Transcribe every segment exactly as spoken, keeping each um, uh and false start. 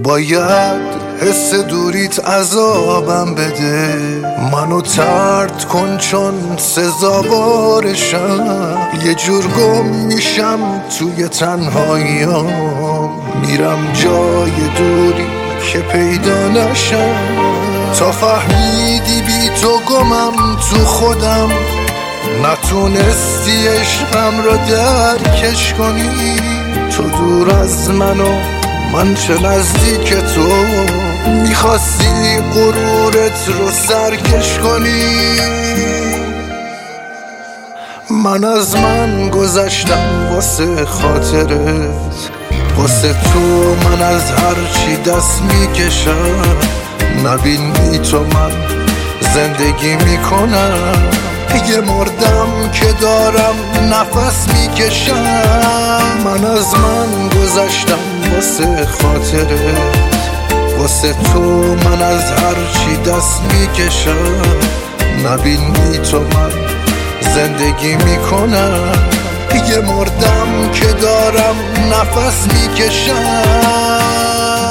باید حس دوریت عذابم بده، منو طرد کن چون سزاوارشم. یه جور گم میشم توی تنهاییام، میرم جای دوری که پیدا نشم. تا فهمیدی بی تو گمم تو خودم، نتونستی عشقم را درکش کنی. تو دور از منو من چه نزدیک تو، میخواستی غرورت رو سرکش کنی. من از من گذشتم واسه خاطرت، واسه تو من از هرچی دست میکشم. نبین بی تو من زندگی میکنم، یه مردم که دارم نفس میکشم. من از من گذشتم واسه خاطرت، واسه تو من از هرچی دست میکشم. نبین بی تو من زندگی میکنم، یه مردم که دارم نفس میکشم.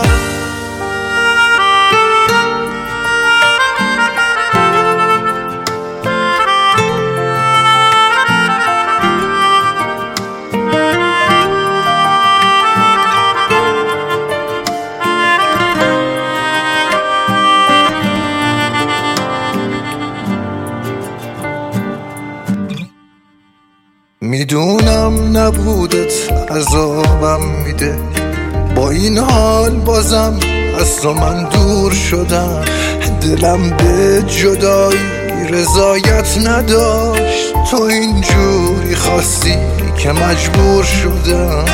میدونم نبودت عذابم میده، با این حال بازم از تو من دور شدم. دلم به جدایی رضایت نداشت، تو اینجوری خواستی که مجبور شدم.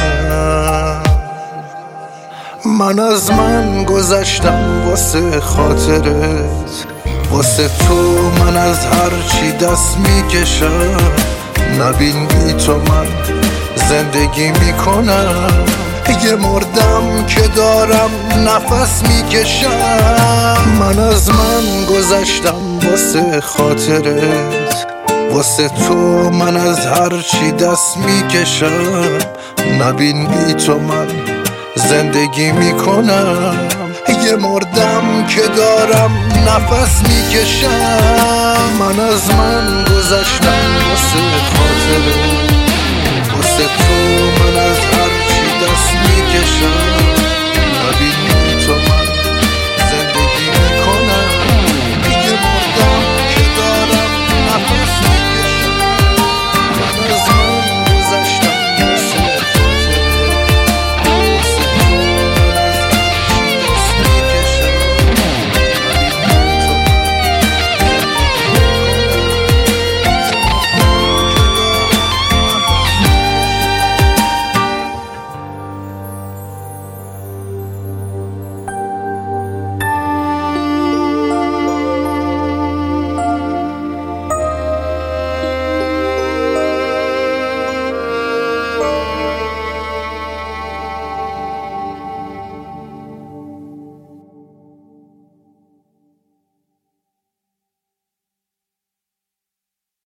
من از من گذشتم واسه خاطرت، واسه تو من از هرچی دست میکشم. نبین بی تو من زندگی میکنم، یه مردم که دارم نفس میکشم. من از من گذشتم واسه خاطرت، واسه تو من از هرچی دست میکشم. نبین بی تو من زندگی میکنم، یه مردم که دارم نفس میکشم. من از من گذشتم واسه